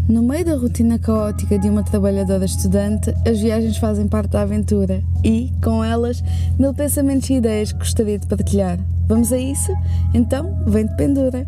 No meio da rotina caótica de uma trabalhadora estudante, as viagens fazem parte da aventura e, com elas, 1000 pensamentos e ideias que gostaria de partilhar. Vamos a isso? Então, vem de pendura!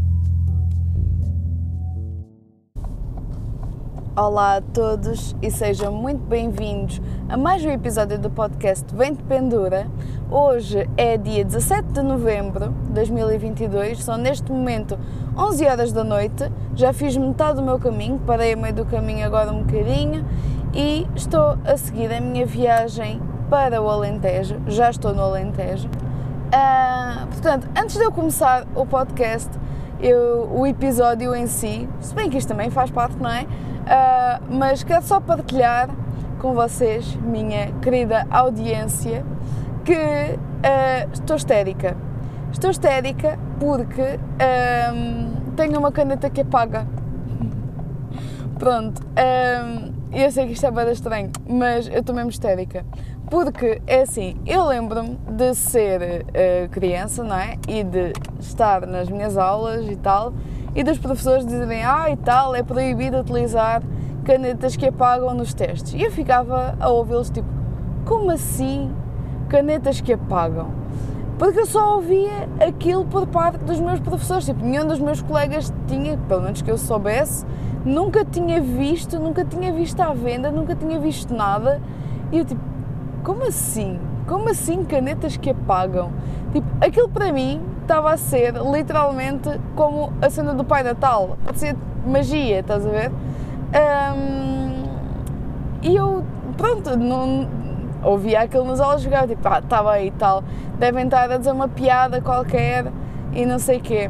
Olá a todos e sejam muito bem-vindos a mais um episódio do podcast Vem de Pendura. Hoje é dia 17 de novembro de 2022, são neste momento 11 horas da noite, já fiz metade do meu caminho, parei a meio do caminho agora um bocadinho e estou a seguir a minha viagem para o Alentejo, já estou no Alentejo. Portanto, antes de eu começar o podcast, o episódio em si, se bem que isto também faz parte, não é? Mas quero só partilhar com vocês, minha querida audiência, que estou histérica. Estou histérica porque tenho uma caneta que apaga. Pronto, eu sei que isto é bem estranho, mas eu estou mesmo histérica. Porque, é assim, eu lembro-me de ser criança, não é? E de estar nas minhas aulas e tal, e dos professores dizerem, e tal, é proibido utilizar canetas que apagam nos testes. E eu ficava a ouvi-los, tipo, como assim canetas que apagam? Porque eu só ouvia aquilo por parte dos meus professores, tipo, nenhum dos meus colegas tinha, pelo menos que eu soubesse, nunca tinha visto à venda, nunca tinha visto nada, e eu tipo, como assim? Como assim canetas que apagam? Tipo, aquilo para mim estava a ser literalmente como a cena do Pai Natal, pode ser magia, estás a ver? E eu, pronto, não ouvia aquilo nas aulas, jogava tipo, está bem e tal, devem estar a dizer uma piada qualquer e não sei o quê.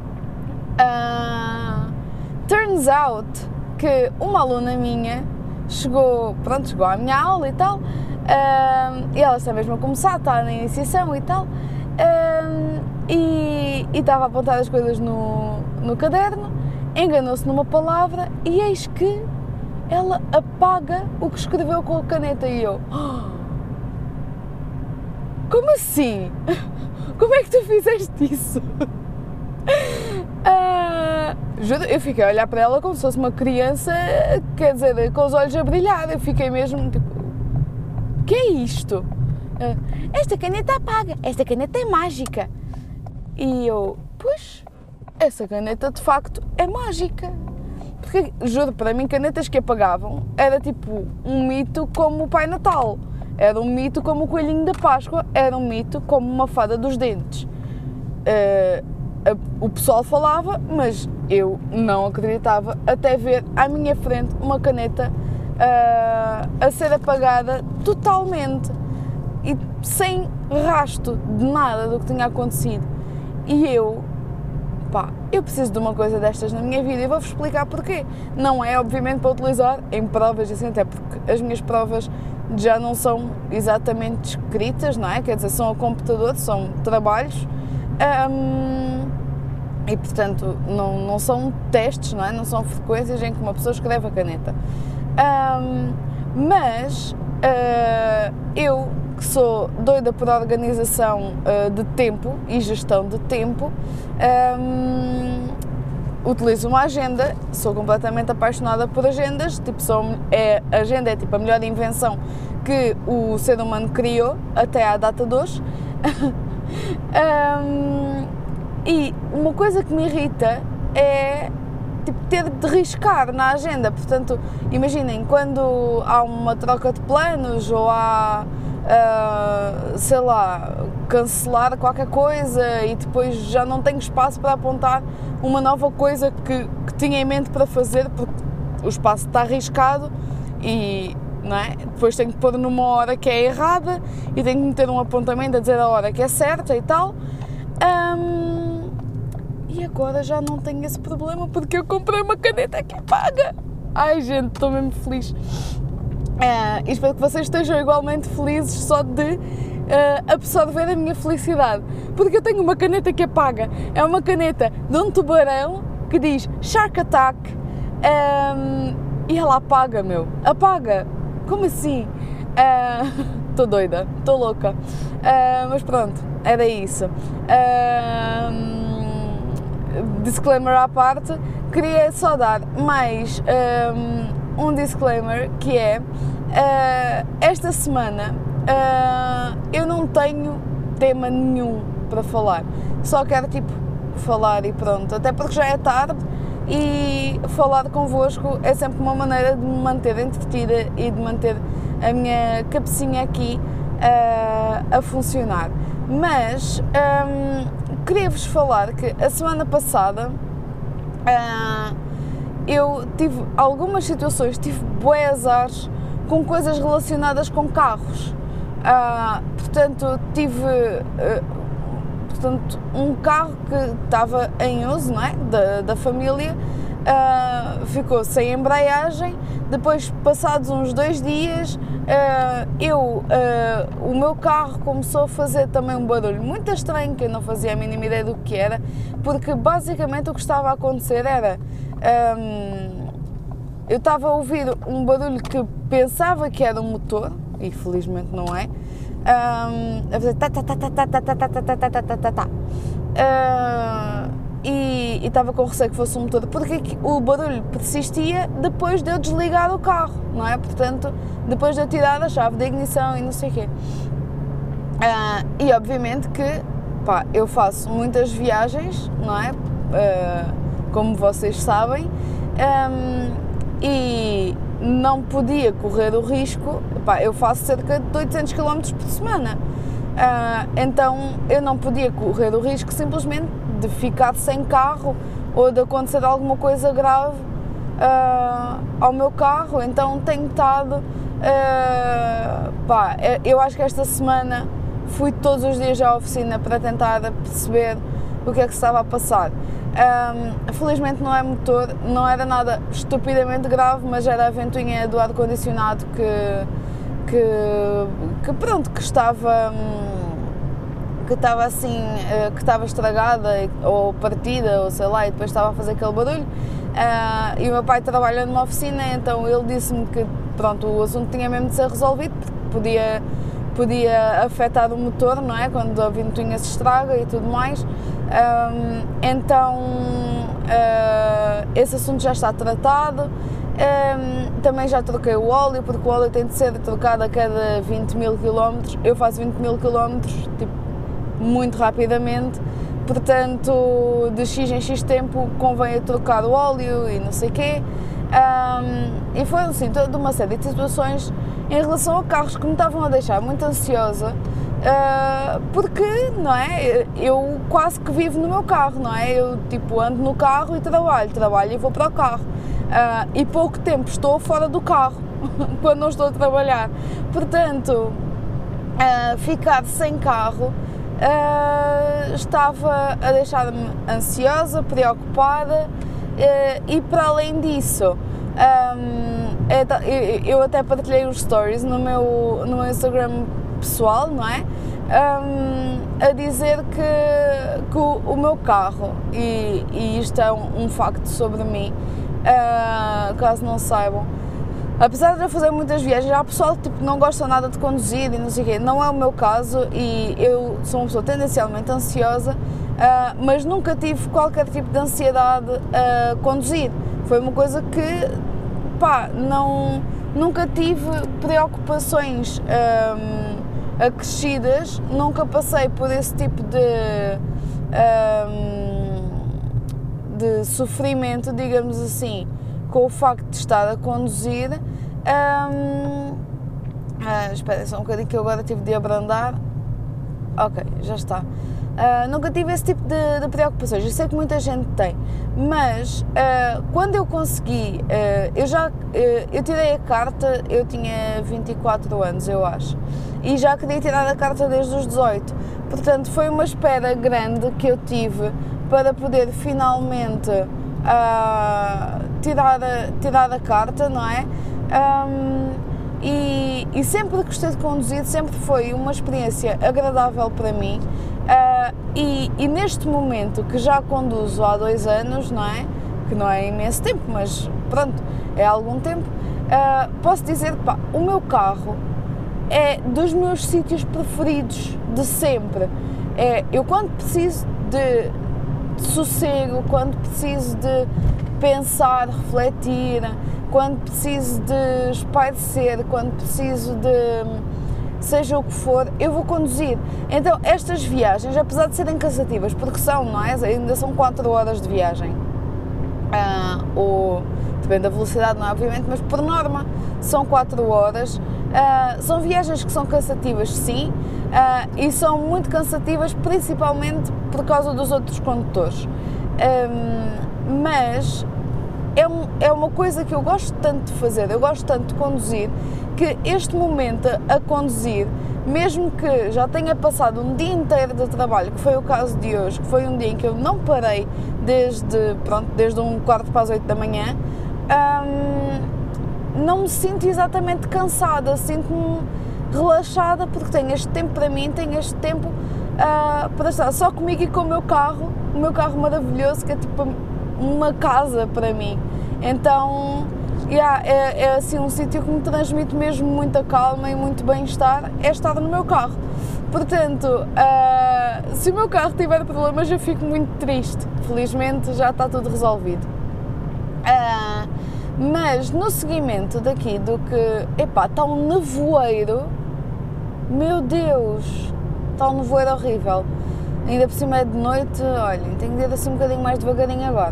Turns out que uma aluna minha chegou à minha aula e tal, e ela está mesmo a começar, está na iniciação e tal, e estava a apontar as coisas no caderno, enganou-se numa palavra e eis que ela apaga o que escreveu com a caneta e eu... Como assim? Como é que tu fizeste isso? Juro, eu fiquei a olhar para ela como se fosse uma criança, quer dizer, com os olhos a brilhar, eu fiquei mesmo tipo... O que é isto? Esta caneta apaga, esta caneta é mágica. E eu, pois, essa caneta de facto é mágica. Porque, juro, para mim canetas que apagavam era tipo um mito como o Pai Natal, era um mito como o Coelhinho da Páscoa, era um mito como uma fada dos dentes. O pessoal falava, mas eu não acreditava até ver à minha frente uma caneta a ser apagada totalmente e sem rasto de nada do que tinha acontecido. E eu preciso de uma coisa destas na minha vida e vou-vos explicar porquê. Não é, obviamente, para utilizar em provas, assim, até porque as minhas provas já não são exatamente escritas, não é? Quer dizer, são a computador, são trabalhos e, portanto, não são testes, não é? Não são frequências em que uma pessoa escreve a caneta. Mas eu, que sou doida por organização de tempo e gestão de tempo, utilizo uma agenda, sou completamente apaixonada por agendas, tipo, a agenda é tipo a melhor invenção que o ser humano criou até à data de hoje. E uma coisa que me irrita é tipo, ter de riscar na agenda, portanto, imaginem, quando há uma troca de planos ou há, sei lá, cancelar qualquer coisa e depois já não tenho espaço para apontar uma nova coisa que tinha em mente para fazer porque o espaço está riscado e, não é? Depois tenho que pôr numa hora que é errada e tenho que meter um apontamento a dizer a hora que é certa e tal. E agora já não tenho esse problema porque eu comprei uma caneta que apaga. Ai, gente, estou mesmo feliz. E espero que vocês estejam igualmente felizes só de absorver a minha felicidade. Porque eu tenho uma caneta que apaga. É uma caneta de um tubarão que diz Shark Attack e ela apaga, meu. Apaga. Como assim? Estou doida, estou louca. Mas pronto, era isso. disclaimer à parte, queria só dar mais um disclaimer, que é, esta semana eu não tenho tema nenhum para falar, só quero tipo falar e pronto, até porque já é tarde e falar convosco é sempre uma maneira de me manter entretida e de manter a minha cabecinha aqui a funcionar. Mas queria-vos falar que a semana passada eu tive algumas situações, tive bué azares com coisas relacionadas com carros. Portanto, tive um carro que estava em uso, não é? da família, ficou sem embreagem. Depois, passados uns 2 dias, o meu carro começou a fazer também um barulho muito estranho, que eu não fazia a mínima ideia do que era, porque basicamente o que estava a acontecer era, eu estava a ouvir um barulho que pensava que era um motor, e felizmente não é, a fazer e estava com receio que fosse um motor, porque o barulho persistia depois de eu desligar o carro, não é? Portanto, depois de eu tirar a chave de ignição e não sei o quê. E obviamente que, pá, eu faço muitas viagens, não é? Como vocês sabem, e não podia correr o risco, pá, eu faço cerca de 800 km por semana, então eu não podia correr o risco simplesmente de ficar sem carro ou de acontecer alguma coisa grave ao meu carro. Então tenho estado, pá, eu acho que esta semana fui todos os dias à oficina para tentar perceber o que é que se estava a passar. Felizmente não é motor, não era nada estupidamente grave, mas era a ventoinha do ar-condicionado que pronto, que estava assim, que estava estragada ou partida, ou sei lá, e depois estava a fazer aquele barulho. E o meu pai trabalha numa oficina, então ele disse-me que pronto, o assunto tinha mesmo de ser resolvido, porque podia afetar o motor, não é? Quando a ventoinha se estraga e tudo mais. Então esse assunto já está tratado. Também já troquei o óleo, porque o óleo tem de ser trocado a cada 20.000 km. Eu faço 20.000 km tipo, muito rapidamente, portanto de X em X tempo convém trocar o óleo e não sei o quê. E foi assim, toda uma série de situações em relação a carros que me estavam a deixar muito ansiosa, porque, não é, eu quase que vivo no meu carro, não é, eu tipo ando no carro e trabalho e vou para o carro, e pouco tempo estou fora do carro, quando não estou a trabalhar, portanto, ficar sem carro estava a deixar-me ansiosa, preocupada, e para além disso, eu até partilhei os stories no meu Instagram pessoal, não é? A dizer que o meu carro, e isto é um facto sobre mim, caso não saibam, apesar de eu fazer muitas viagens, há pessoal que tipo, não gosta nada de conduzir e não sei o quê, não é o meu caso, e eu sou uma pessoa tendencialmente ansiosa, mas nunca tive qualquer tipo de ansiedade a conduzir. Foi uma coisa que, pá, nunca tive preocupações acrescidas, nunca passei por esse tipo de sofrimento, digamos assim, com o facto de estar a conduzir. Espera só um bocadinho que eu agora tive de abrandar. Ok, já está. Nunca tive esse tipo de preocupações, eu sei que muita gente tem, mas quando eu consegui, eu tirei a carta, eu tinha 24 anos, eu acho, e já queria tirar a carta desde os 18, portanto foi uma espera grande que eu tive para poder finalmente tirar a carta, não é? E sempre gostei de conduzir, sempre foi uma experiência agradável para mim, e neste momento que já conduzo há 2 anos, não é? Que não é imenso tempo, mas pronto, é algum tempo, posso dizer que pá, o meu carro é dos meus sítios preferidos de sempre. Eu quando preciso de de sossego, quando preciso de pensar, refletir, quando preciso de espairecer, quando preciso de seja o que for, eu vou conduzir. Então estas viagens, apesar de serem cansativas, porque são, não é? Ainda são 4 horas de viagem, ou depende da velocidade, não é? Obviamente, mas por norma são 4 horas. São viagens que são cansativas, sim, e são muito cansativas principalmente por causa dos outros condutores, mas é uma coisa que eu gosto tanto de fazer, eu gosto tanto de conduzir, que este momento a conduzir, mesmo que já tenha passado um dia inteiro de trabalho, que foi o caso de hoje, que foi um dia em que eu não parei desde um quarto para as 8 da manhã, não me sinto exatamente cansada, sinto-me relaxada porque tenho este tempo para mim, tenho este tempo para estar só comigo e com o meu carro maravilhoso, que é tipo uma casa para mim. Então, é assim um sítio que me transmite mesmo muita calma e muito bem-estar, é estar no meu carro. Portanto, se o meu carro tiver problemas, eu fico muito triste. Felizmente já está tudo resolvido. Mas no seguimento daqui do que, está um nevoeiro, meu Deus, está um nevoeiro horrível, ainda por cima é de noite, olhem, tenho de ir assim um bocadinho mais devagarinho agora.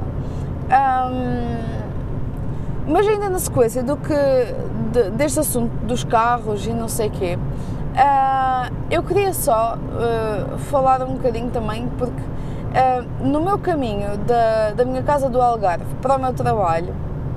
Mas ainda na sequência deste assunto dos carros e não sei o quê, eu queria só falar um bocadinho também, porque no meu caminho da minha casa do Algarve para o meu trabalho,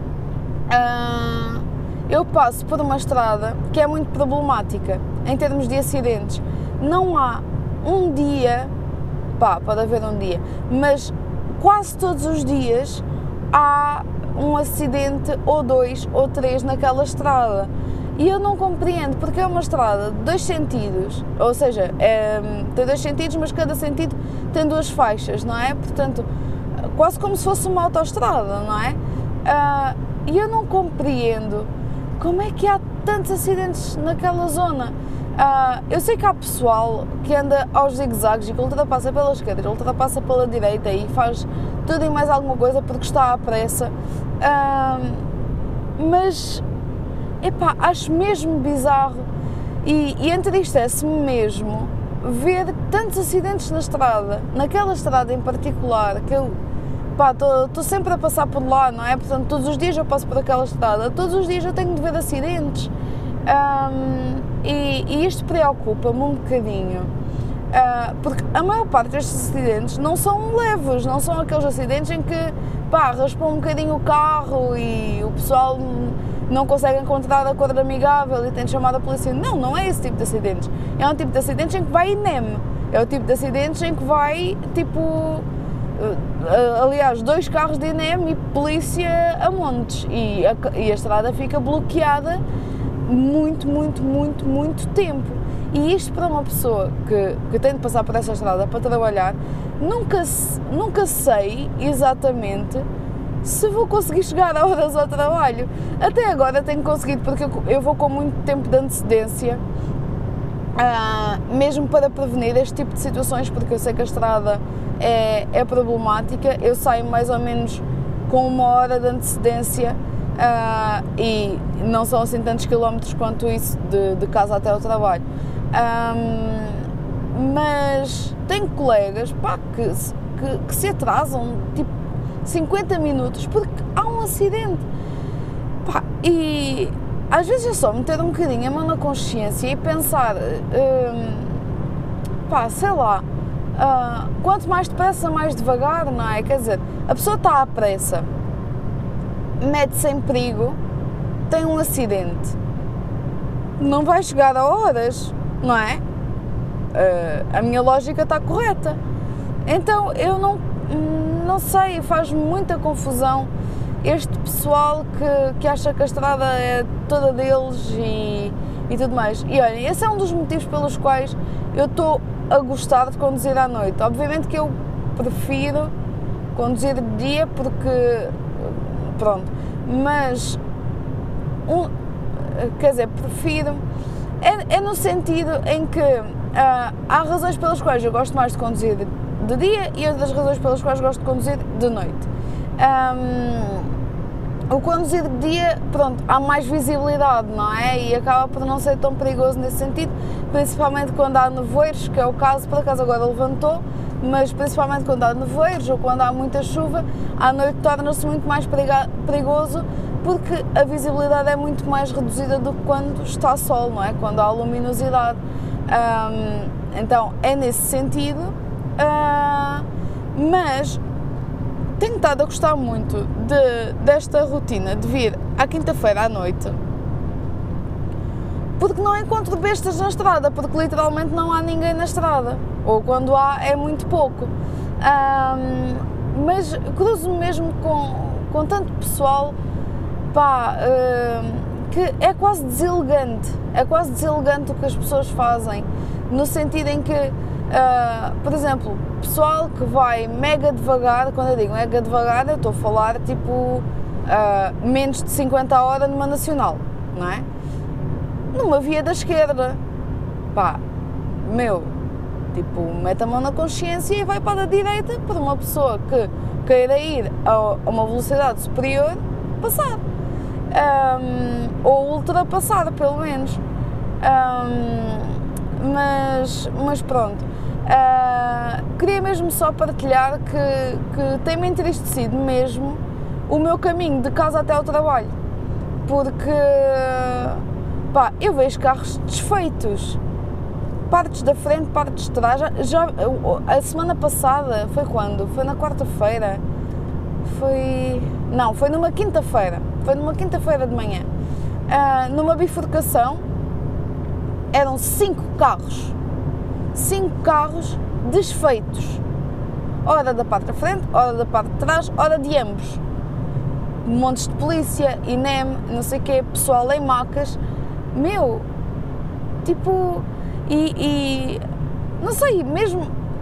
eu passo por uma estrada que é muito problemática em termos de acidentes. Não há um dia, pode haver um dia, mas quase todos os dias há um acidente ou 2 ou 3 naquela estrada. E eu não compreendo, porque é uma estrada de 2 sentidos, ou seja, tem 2 sentidos, mas cada sentido tem 2 faixas, não é? Portanto, quase como se fosse uma autoestrada, não é? E eu não compreendo como é que há tantos acidentes naquela zona. Eu sei que há pessoal que anda aos zigue-zagues e que ultrapassa pela esquerda, ultrapassa pela direita e faz tudo e mais alguma coisa porque está à pressa, mas acho mesmo bizarro e entristece-me mesmo ver tantos acidentes na estrada, naquela estrada em particular, que eu estou sempre a passar por lá, não é? Portanto, todos os dias eu passo por aquela estrada, todos os dias eu tenho de ver acidentes, e isto preocupa-me um bocadinho, porque a maior parte destes acidentes não são leves, não são aqueles acidentes em que raspam um bocadinho o carro e o pessoal não consegue encontrar a cor amigável e tem de chamar a polícia. Não é esse tipo de acidentes. É um tipo de acidentes em que vai INEM, é o tipo de acidentes em que vai, aliás, 2 carros de INEM e polícia a montes, e a estrada fica bloqueada muito tempo. E isto para uma pessoa que tem de passar por essa estrada para trabalhar, nunca sei exatamente se vou conseguir chegar a horas ao trabalho. Até agora tenho conseguido, porque eu vou com muito tempo de antecedência, mesmo para prevenir este tipo de situações, porque eu sei que a estrada é problemática. Eu saio mais ou menos com 1 hora de antecedência, e não são assim tantos quilómetros quanto isso de casa até ao trabalho, mas tenho colegas que se atrasam tipo 50 minutos porque há um acidente, e às vezes é só meter um bocadinho a mão na consciência e pensar, sei lá, quanto mais depressa, mais devagar, não é? Quer dizer, a pessoa está à pressa, mete-se em perigo, tem um acidente, não vai chegar a horas, não é? A minha lógica está correta. Então eu não sei, faz-me muita confusão este pessoal que acha que a estrada é toda deles e tudo mais. E olhem, esse é um dos motivos pelos quais eu estou a gostar de conduzir à noite. Obviamente que eu prefiro conduzir de dia porque, pronto, mas, prefiro, é no sentido em que há razões pelas quais eu gosto mais de conduzir de dia e outra das razões pelas quais gosto de conduzir de noite. O conduzir de dia, pronto, há mais visibilidade, não é? E acaba por não ser tão perigoso nesse sentido, principalmente quando há nevoeiros, que é o caso, por acaso agora levantou, mas principalmente quando há nevoeiros ou quando há muita chuva, à noite torna-se muito mais perigoso, porque a visibilidade é muito mais reduzida do que quando está sol, não é? Quando há luminosidade. Então é nesse sentido, mas tenho estado a gostar muito desta rotina de vir à quinta-feira à noite, porque não encontro bestas na estrada, porque literalmente não há ninguém na estrada, ou quando há é muito pouco, mas cruzo-me mesmo com tanto pessoal, pá, que é quase deselegante o que as pessoas fazem, no sentido em que, por exemplo, pessoal que vai mega devagar, quando eu digo mega devagar, eu estou a falar tipo menos de 50 a hora numa nacional, não é? Numa via da esquerda, pá, tipo, mete a mão na consciência e vai para a direita para uma pessoa que queira ir a uma velocidade superior, passar, ou ultrapassar pelo menos, mas pronto. Queria mesmo só partilhar que tem-me entristecido mesmo o meu caminho de casa até ao trabalho, porque, pá, eu vejo carros desfeitos, partes da frente, partes de trás. A semana passada, foi quando? Foi na quarta-feira? Foi numa quinta-feira, de manhã, numa bifurcação, eram 5 carros desfeitos, ora da parte da frente, ora da parte de trás, ora de ambos, montes de polícia, INEM, não sei o quê, pessoal em macas, tipo, e não sei, mesmo,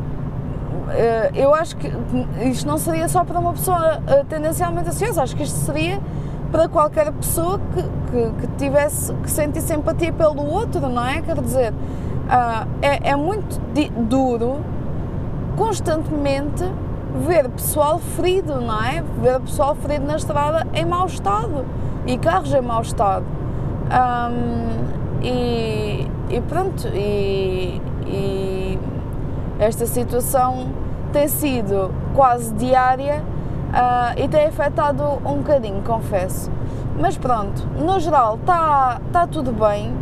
eu acho que isto não seria só para uma pessoa tendencialmente ansiosa, acho que isto seria para qualquer pessoa que sentisse empatia pelo outro, não é? Quer dizer, é muito duro constantemente ver pessoal ferido, não é? Ver pessoal ferido na estrada em mau estado e carros em mau estado. E pronto, e esta situação tem sido quase diária, e tem afetado um bocadinho, confesso. Mas pronto, no geral está tudo bem.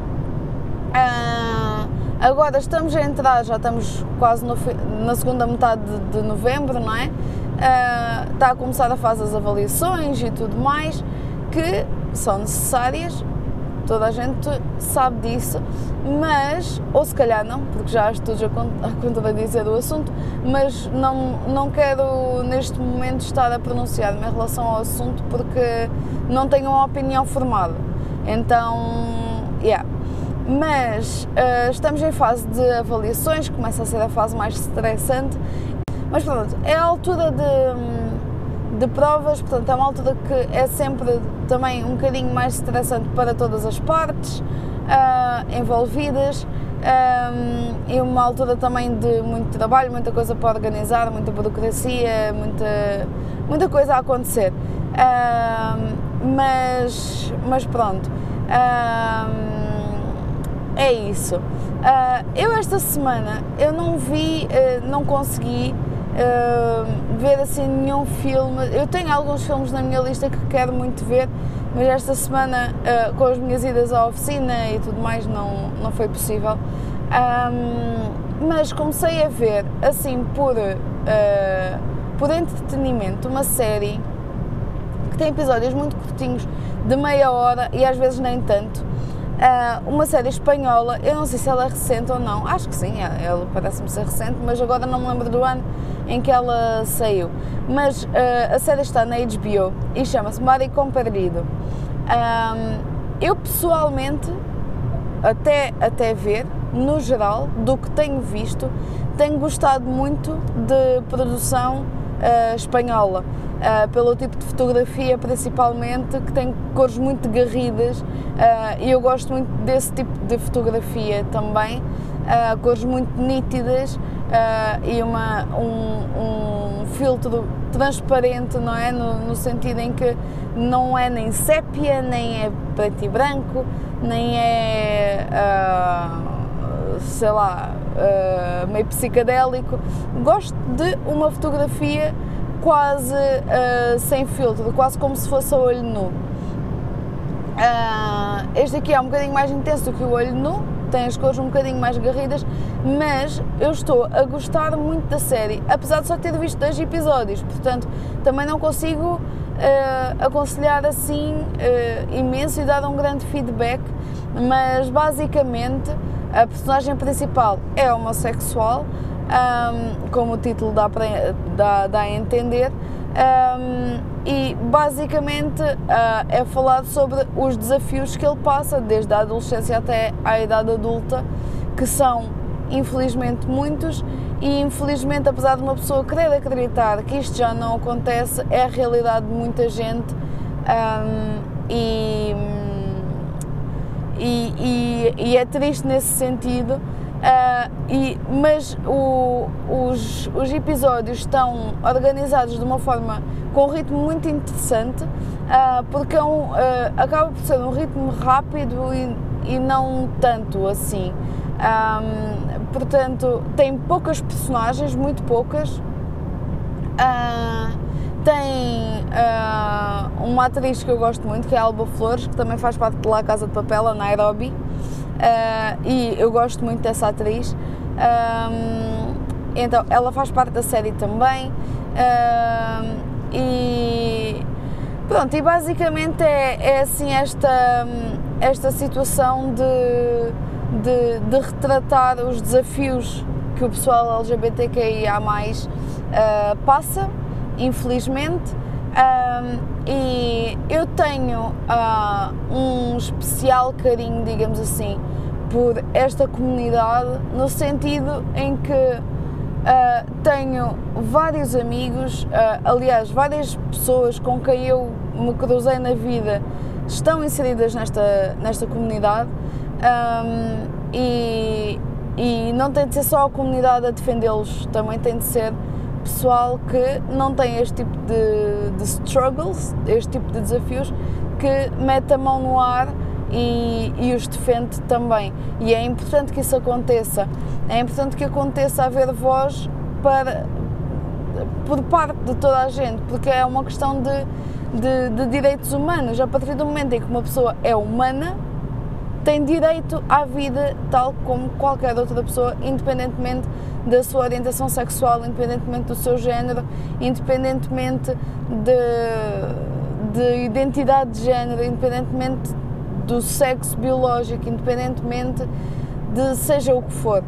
Agora estamos a entrar, já estamos quase na segunda metade de novembro, não é? Está a começar a fase das avaliações e tudo mais, que são necessárias, toda a gente sabe disso, mas, ou se calhar não, porque já há estudos a contradizer o assunto, mas não quero neste momento estar a pronunciar-me em relação ao assunto porque não tenho uma opinião formada. Então, mas estamos em fase de avaliações, começa a ser a fase mais estressante, mas pronto, é a altura de provas, portanto é uma altura que é sempre também um bocadinho mais estressante para todas as partes envolvidas, e uma altura também de muito trabalho, muita coisa para organizar, muita burocracia, muita coisa a acontecer, mas pronto, é isso. Eu esta semana eu não consegui ver assim nenhum filme. Eu tenho alguns filmes na minha lista que quero muito ver, mas esta semana com as minhas idas à oficina e tudo mais não foi possível, mas comecei a ver assim por entretenimento uma série que tem episódios muito curtinhos, de meia hora e às vezes nem tanto. Uma série espanhola, eu não sei se ela é recente ou não, acho que sim, ela parece-me ser recente, mas agora não me lembro do ano em que ela saiu, mas a série está na HBO e chama-se Maricón Perdido. Eu pessoalmente, até ver, no geral, do que tenho visto, tenho gostado muito de produção espanhola, pelo tipo de fotografia principalmente, que tem cores muito garridas, e eu gosto muito desse tipo de fotografia também, cores muito nítidas e um filtro transparente, não é? No sentido em que não é nem sépia, nem é preto e branco, nem é, sei lá, meio psicadélico. Gosto de uma fotografia quase sem filtro, quase como se fosse a olho nu. Este aqui é um bocadinho mais intenso do que o olho nu, tem as cores um bocadinho mais garridas, mas eu estou a gostar muito da série, apesar de só ter visto 2 episódios, portanto também não consigo aconselhar assim imenso e dar um grande feedback, mas basicamente a personagem principal é homossexual, como o título dá a entender, e basicamente é falado sobre os desafios que ele passa desde a adolescência até à idade adulta, que são infelizmente muitos, e infelizmente, apesar de uma pessoa querer acreditar que isto já não acontece, é a realidade de muita gente, e é triste nesse sentido. Mas os episódios estão organizados de uma forma com um ritmo muito interessante, porque acaba por ser um ritmo rápido e não tanto assim. Portanto, tem poucas personagens, muito poucas. Tem uma atriz que eu gosto muito, que é a Alba Flores, que também faz parte de La Casa de Papel, a Nairobi. E eu gosto muito dessa atriz, então ela faz parte da série também, e pronto, e basicamente é assim esta situação de retratar os desafios que o pessoal LGBTQIA+, passa, infelizmente. E eu tenho um especial carinho, digamos assim, por esta comunidade, no sentido em que tenho vários amigos, aliás, várias pessoas com quem eu me cruzei na vida estão inseridas nesta comunidade, e não tem de ser só a comunidade a defendê-los, também tem de ser pessoal que não tem este tipo de struggles, este tipo de desafios, que mete a mão no ar e os defende também. E é importante que isso aconteça, é importante que aconteça haver voz por parte de toda a gente, porque é uma questão de direitos humanos. A partir do momento em que uma pessoa é humana, tem direito à vida tal como qualquer outra pessoa, independentemente da sua orientação sexual, independentemente do seu género, independentemente de identidade de género, independentemente do sexo biológico, independentemente de seja o que for.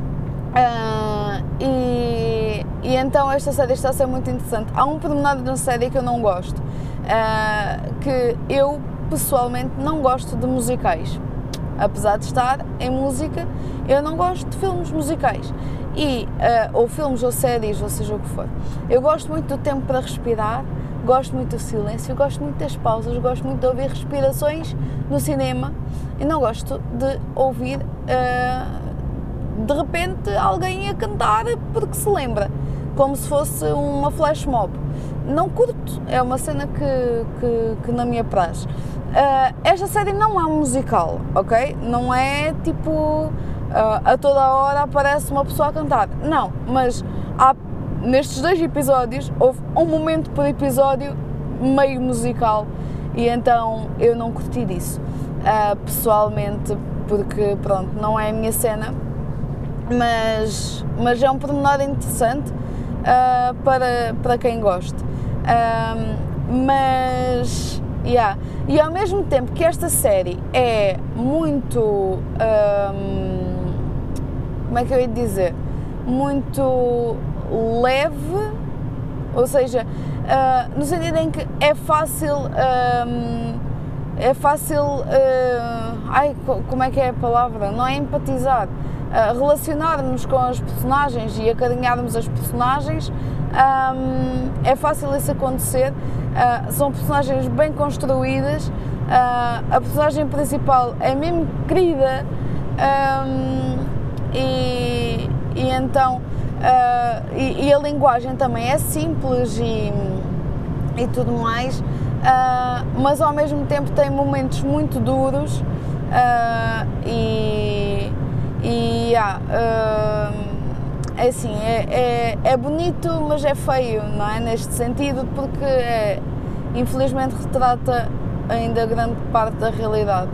E então esta série está a ser muito interessante. Há um pormenor na série que eu não gosto, que eu pessoalmente não gosto de musicais. Apesar de estar em música, eu não gosto de filmes musicais, ou filmes ou séries, ou seja o que for. Eu gosto muito do tempo para respirar, gosto muito do silêncio, gosto muito das pausas, gosto muito de ouvir respirações no cinema, e não gosto de ouvir de repente alguém a cantar porque se lembra, como se fosse uma flash mob. Não curto, é uma cena que não me apraz. Esta série não é um musical, ok? Não é tipo a toda hora aparece uma pessoa a cantar, não, mas nestes 2 episódios houve um momento por episódio meio musical, e então eu não curti disso, pessoalmente, porque pronto, não é a minha cena, mas é um pormenor interessante para quem gosta. E ao mesmo tempo que esta série é muito, como é que eu ia dizer, muito leve, ou seja, no sentido em que é fácil, como é que é a palavra? Não é empatizar, relacionar-nos com as personagens e acarinharmos as personagens, é fácil isso acontecer. São personagens bem construídas, a personagem principal é mesmo querida, e então e a linguagem também é simples e tudo mais, mas ao mesmo tempo tem momentos muito duros é assim, é bonito, mas é feio, não é? Neste sentido, porque infelizmente retrata ainda grande parte da realidade.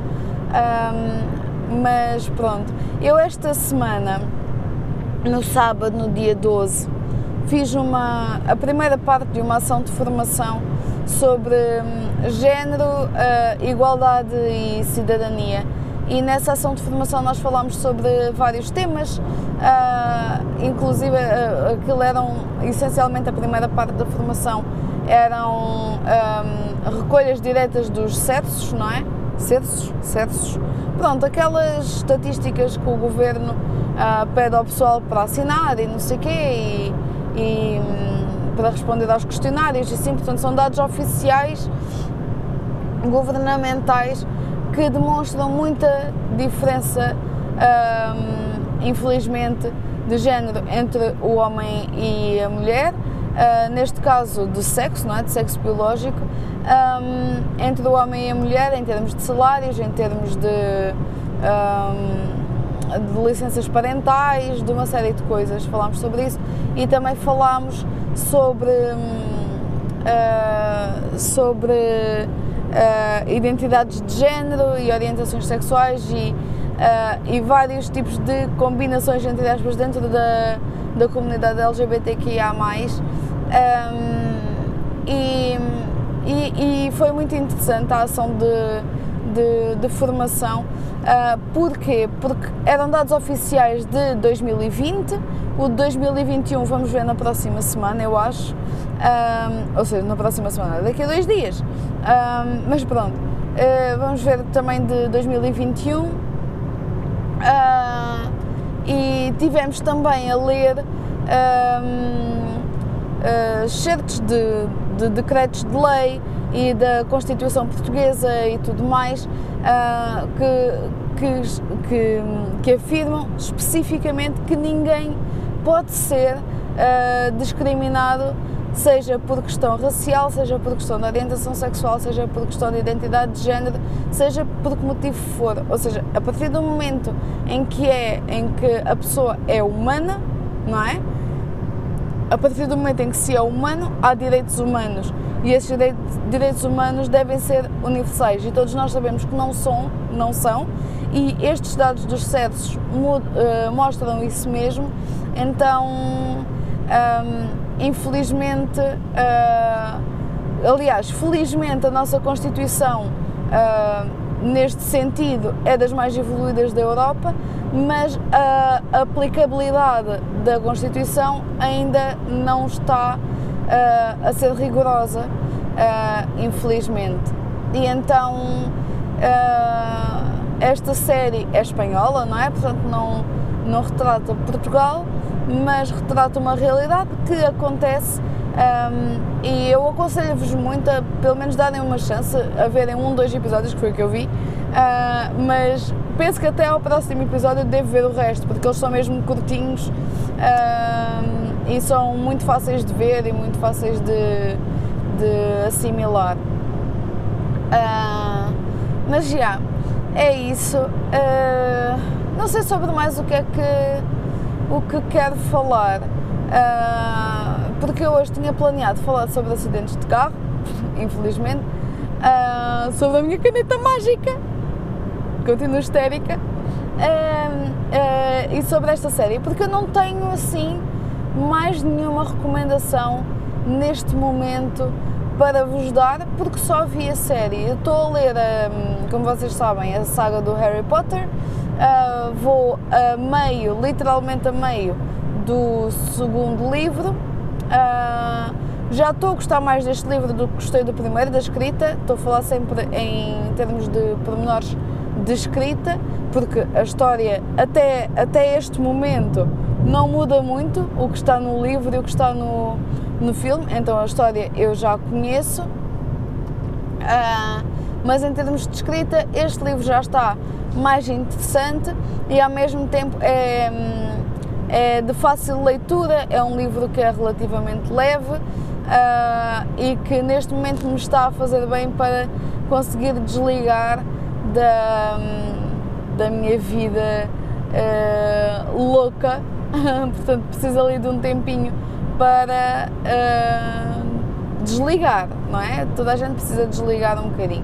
Mas pronto, eu esta semana, no sábado, no dia 12, fiz a primeira parte de uma ação de formação sobre género, igualdade e cidadania. E nessa ação de formação nós falámos sobre vários temas, inclusive aquilo eram, essencialmente a primeira parte da formação, eram recolhas diretas dos censos, não é? Censos. Pronto, aquelas estatísticas que o governo pede ao pessoal para assinar e não sei o quê, e para responder aos questionários, e sim, portanto são dados oficiais governamentais que demonstram muita diferença, infelizmente, de género entre o homem e a mulher, neste caso de sexo, não é? De sexo biológico, entre o homem e a mulher em termos de salários, em termos de licenças parentais, de uma série de coisas. Falámos sobre isso e também falámos sobre identidades de género e orientações sexuais e vários tipos de combinações, entre aspas, dentro da comunidade LGBTQIA+. E foi muito interessante a ação de formação. Porquê? Porque eram dados oficiais de 2020, o de 2021 vamos ver na próxima semana, eu acho, ou seja, na próxima semana, daqui a 2 dias, mas pronto, vamos ver também de 2021, e tivemos também a ler excertos de decretos de lei e da Constituição Portuguesa e tudo mais, que afirmam especificamente que ninguém pode ser discriminado, seja por questão racial, seja por questão de orientação sexual, seja por questão de identidade de género, seja por que motivo for. Ou seja, a partir do momento em que a pessoa é humana, não é? A partir do momento em que se é humano, há direitos humanos, e esses direitos humanos devem ser universais, e todos nós sabemos que não são, e estes dados dos censos mostram isso mesmo. Então, infelizmente, aliás, felizmente a nossa Constituição, neste sentido, é das mais evoluídas da Europa, mas a aplicabilidade da Constituição ainda não está a ser rigorosa, infelizmente. E então esta série é espanhola, não é? Portanto não retrata Portugal, mas retrata uma realidade que acontece, e eu aconselho-vos muito a pelo menos darem uma chance, a verem 2 episódios, que foi o que eu vi, mas penso que até ao próximo episódio devo ver o resto, porque eles são mesmo curtinhos, e são muito fáceis de ver e muito fáceis de assimilar. Mas já, é isso. Não sei sobre mais o que quero falar, porque eu hoje tinha planeado falar sobre acidentes de carro, infelizmente, sobre a minha caneta mágica, continuo histérica, e sobre esta série, porque eu não tenho assim mais nenhuma recomendação neste momento para vos dar, porque só vi a série. Eu estou a ler, como vocês sabem, a saga do Harry Potter, vou a meio, literalmente a meio do 2º livro, já estou a gostar mais deste livro do que gostei do primeiro, da escrita. Estou a falar sempre em termos de pormenores de escrita, porque a história até este momento não muda muito, o que está no livro e o que está no filme, então a história eu já conheço, mas em termos de escrita este livro já está mais interessante e ao mesmo tempo é de fácil leitura, é um livro que é relativamente leve e que neste momento me está a fazer bem para conseguir desligar da minha vida louca, portanto preciso ali de um tempinho para desligar, não é? Toda a gente precisa desligar um bocadinho.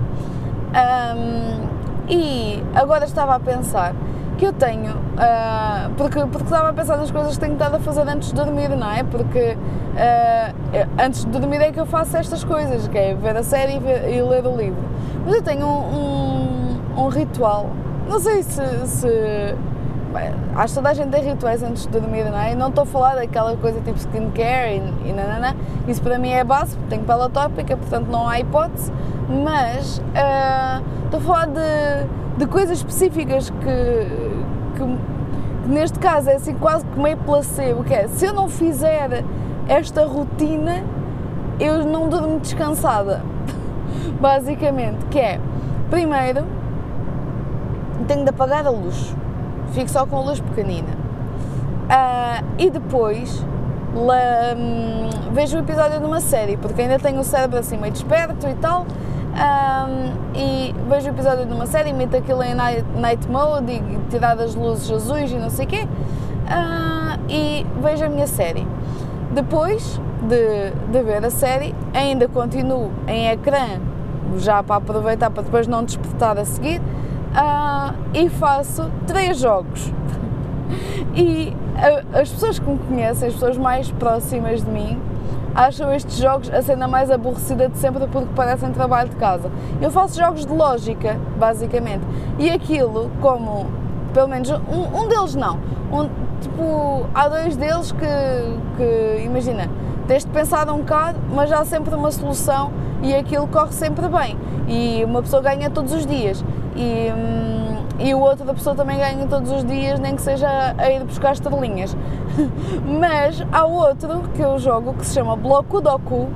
E agora estava a pensar que eu tenho, porque estava a pensar nas coisas que tenho estado a fazer antes de dormir, não é? Porque antes de dormir é que eu faço estas coisas, que é ver a série e ler o livro. Mas eu tenho um ritual, não sei se acho que toda a gente tem rituais antes de dormir, não é? E não estou a falar daquela coisa tipo skincare e nanana, isso para mim é base, tenho pele atópica, portanto não há hipótese, mas estou a falar de coisas específicas que neste caso é assim quase que meio placebo, que é, se eu não fizer esta rotina, eu não durmo descansada, basicamente, que é, primeiro, tenho de apagar a luz, fico só com a luz pequenina, e depois vejo um episódio de uma série, porque ainda tenho o cérebro assim meio desperto e tal, e vejo o episódio de uma série, meto aquilo em night mode e tirar as luzes azuis e não sei o quê, e vejo a minha série. Depois de ver a série, ainda continuo em ecrã, já para aproveitar para depois não despertar a seguir, e faço 3 jogos. E as pessoas que me conhecem, as pessoas mais próximas de mim, acham estes jogos a cena mais aborrecida de sempre porque parecem trabalho de casa. Eu faço jogos de lógica, basicamente, e aquilo, como, pelo menos, um deles não, tipo, há 2 deles que imagina, tens de pensar um bocado, mas há sempre uma solução e aquilo corre sempre bem, e uma pessoa ganha todos os dias, e o outro da pessoa também ganha todos os dias, nem que seja a ir buscar estrelinhas. Mas há outro que eu jogo que se chama Bloco Doku,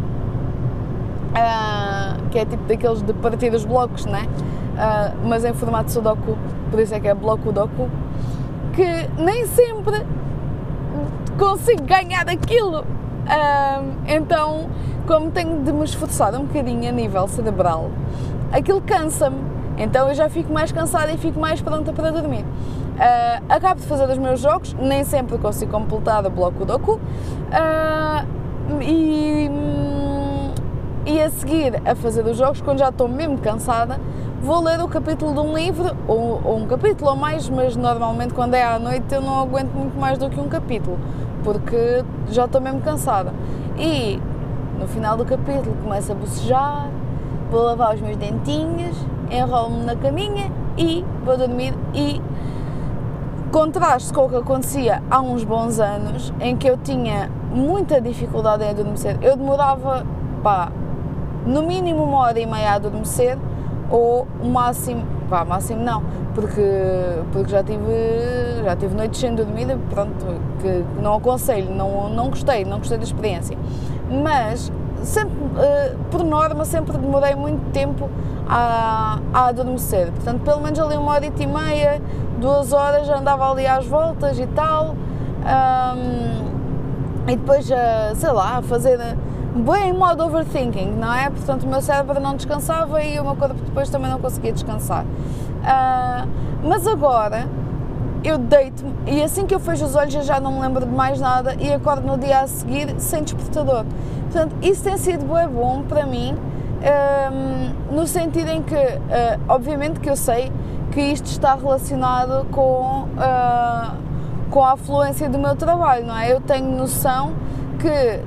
que é tipo daqueles de partir os blocos, né? Mas em formato Sudoku, por isso é que é Bloco Doku, que nem sempre consigo ganhar aquilo. Então, como tenho de me esforçar um bocadinho a nível cerebral, aquilo cansa-me. Então eu já fico mais cansada e fico mais pronta para dormir. Acabo de fazer os meus jogos, nem sempre consigo completar o Bloco Doku, e a seguir a fazer os jogos, quando já estou mesmo cansada, vou ler o capítulo de um livro, ou um capítulo ou mais, mas normalmente quando é à noite eu não aguento muito mais do que um capítulo, porque já estou mesmo cansada. E no final do capítulo começo a bocejar, vou lavar os meus dentinhos, enrolo-me na caminha e vou dormir. E contraste com o que acontecia há uns bons anos, em que eu tinha muita dificuldade em adormecer. Eu demorava, no mínimo 1h30 a adormecer, ou o máximo, máximo não, porque já tive noites sem dormir, pronto, que não aconselho, não gostei da experiência, mas sempre, por norma, sempre demorei muito tempo a adormecer, portanto, pelo menos ali 1h30, 2 horas, já andava ali às voltas e tal, e depois, sei lá, a fazer bem em modo overthinking, não é? Portanto, o meu cérebro não descansava e o meu corpo depois também não conseguia descansar. Mas agora, eu deito-me e assim que eu fecho os olhos eu já não me lembro de mais nada e acordo no dia a seguir sem despertador. Portanto, isso tem sido bem bom para mim, no sentido em que, obviamente que eu sei que isto está relacionado com a afluência do meu trabalho, não é? Eu tenho noção que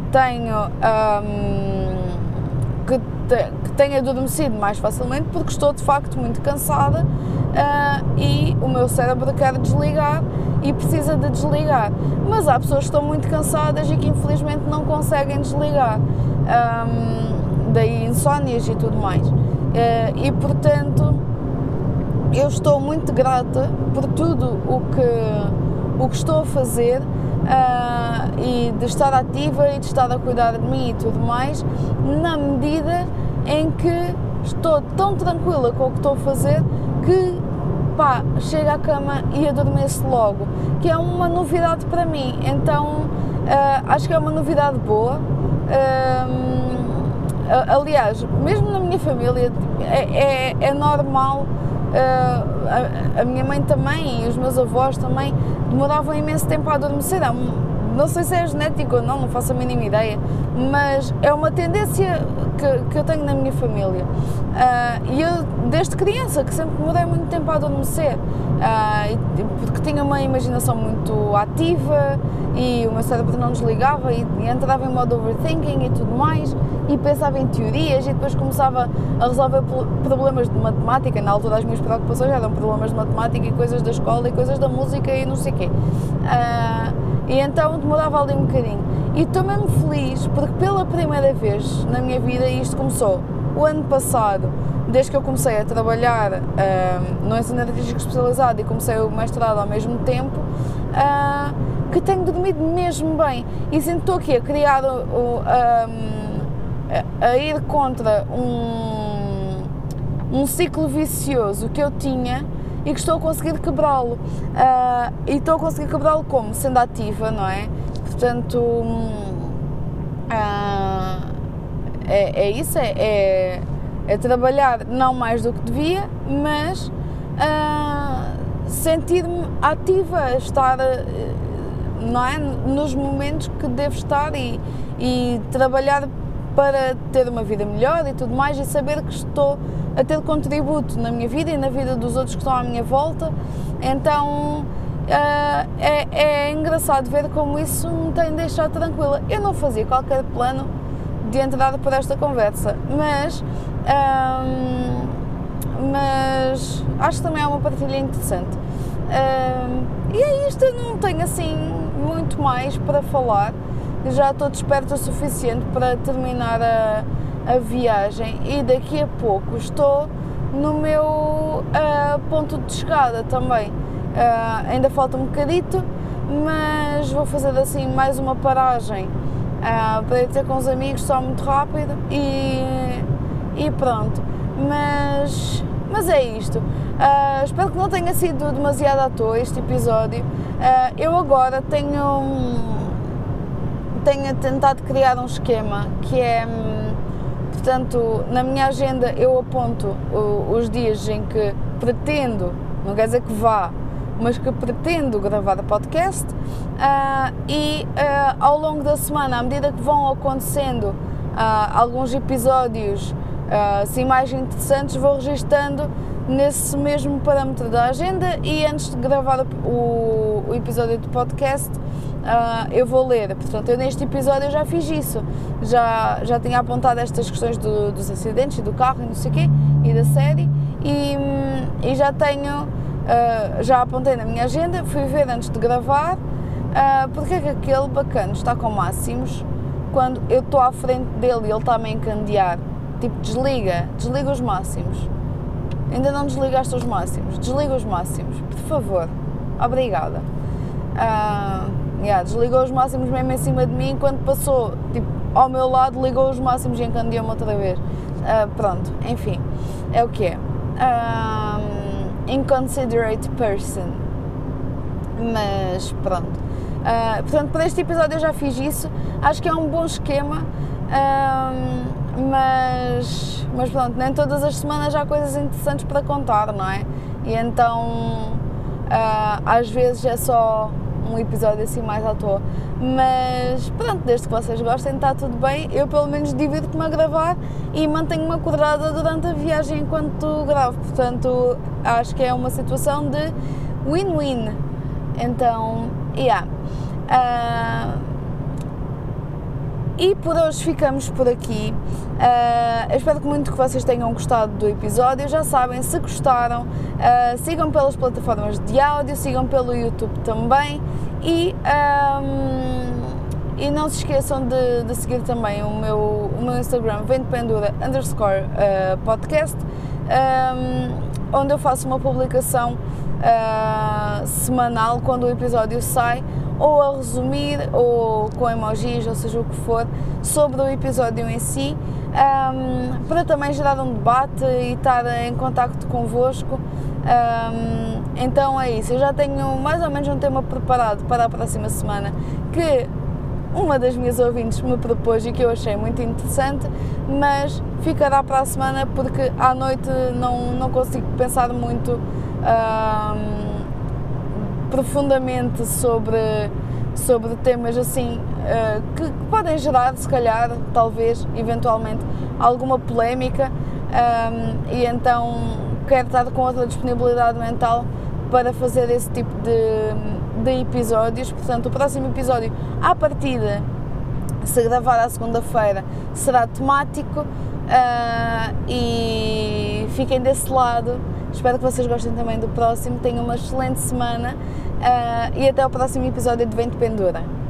tenho adormecido mais facilmente porque estou de facto muito cansada, e o meu cérebro quer desligar e precisa de desligar, mas há pessoas que estão muito cansadas e que infelizmente não conseguem desligar, daí insónias e tudo mais, e portanto eu estou muito grata por tudo o que estou a fazer, e de estar ativa e de estar a cuidar de mim e tudo mais, na medida em que estou tão tranquila com o que estou a fazer que pá, chego à cama e adormeço logo, que é uma novidade para mim, então acho que é uma novidade boa. Aliás, mesmo na minha família é normal, a minha mãe também e os meus avós também demoravam imenso tempo a adormecer. Não sei se é genético ou não faço a mínima ideia, mas é uma tendência que eu tenho na minha família. E eu, desde criança, que sempre demorei muito tempo a adormecer, porque tinha uma imaginação muito ativa e o meu cérebro não desligava e entrava em modo overthinking e tudo mais, e pensava em teorias e depois começava a resolver problemas de matemática. Na altura as minhas preocupações eram problemas de matemática e coisas da escola e coisas da música e não sei o quê. E então demorava ali um bocadinho. E estou mesmo feliz porque pela primeira vez na minha vida, e isto começou o ano passado, desde que eu comecei a trabalhar no ensino artístico especializado e comecei o mestrado ao mesmo tempo, que tenho dormido mesmo bem. E sinto que estou aqui a criar, a ir contra um ciclo vicioso que eu tinha e que estou a conseguir quebrá-lo. E estou a conseguir quebrá-lo como? Sendo ativa, não é? Portanto, é isso, é trabalhar não mais do que devia, mas sentir-me ativa, estar, não é? Nos momentos que devo estar e trabalhar para ter uma vida melhor e tudo mais, e saber que estou a ter contributo na minha vida e na vida dos outros que estão à minha volta. Então é engraçado ver como isso me tem deixado tranquila. Eu não fazia qualquer plano de entrada para esta conversa, mas acho que também é uma partilha interessante. E é isto, eu não tenho assim muito mais para falar. Já estou desperta o suficiente para terminar a viagem e daqui a pouco estou no meu ponto de chegada também. Ainda falta um bocadito, mas vou fazer assim mais uma paragem para ir ter com os amigos só muito rápido e pronto. Mas é isto. Espero que não tenha sido demasiado à toa este episódio. Eu agora tenho tentado criar um esquema que é, portanto, na minha agenda eu aponto os dias em que pretendo, não quer dizer que vá, mas que pretendo gravar a podcast, e ao longo da semana, à medida que vão acontecendo alguns episódios assim mais interessantes, vou registando nesse mesmo parâmetro da agenda, e antes de gravar o episódio do podcast eu vou ler. Portanto, eu neste episódio já fiz isso, já tinha apontado estas questões dos acidentes e do carro e não sei o quê, e da série, e já tenho, já apontei na minha agenda, fui ver antes de gravar, porque é que aquele bacana está com máximos quando eu estou à frente dele e ele está-me a encandear. Tipo, desliga os máximos. Ainda não desligaste os máximos? Desliga os máximos, por favor. Obrigada. Desligou os máximos mesmo em cima de mim, quando passou tipo, ao meu lado, ligou os máximos e encandeou-me outra vez. Pronto, enfim, é o que é. Inconsiderate person. Mas pronto. Portanto, para este episódio eu já fiz isso. Acho que é um bom esquema. Mas pronto, nem todas as semanas há coisas interessantes para contar, não é? E então às vezes é só um episódio assim mais à toa, mas pronto, desde que vocês gostem está tudo bem. Eu pelo menos divirto-me a gravar e mantenho-me acordada durante a viagem enquanto gravo, portanto acho que é uma situação de win-win. Então, e por hoje ficamos por aqui. Eu espero muito que vocês tenham gostado do episódio. Já sabem, se gostaram, sigam pelas plataformas de áudio, sigam pelo YouTube também, e não se esqueçam de seguir também o meu Instagram, ventopendura_podcast, onde eu faço uma publicação semanal quando o episódio sai, ou a resumir, ou com emojis, ou seja o que for, sobre o episódio em si, para também gerar um debate e estar em contacto convosco, Então é isso, eu já tenho mais ou menos um tema preparado para a próxima semana que uma das minhas ouvintes me propôs e que eu achei muito interessante, mas ficará para a semana porque à noite não consigo pensar muito profundamente sobre temas assim que podem gerar, se calhar, talvez, eventualmente, alguma polémica, e então quero estar com outra disponibilidade mental para fazer esse tipo de episódios. Portanto, o próximo episódio, à partida, se gravar à segunda-feira, será temático, e fiquem desse lado. Espero que vocês gostem também do próximo. Tenham uma excelente semana, e até o próximo episódio de Vento Pendura.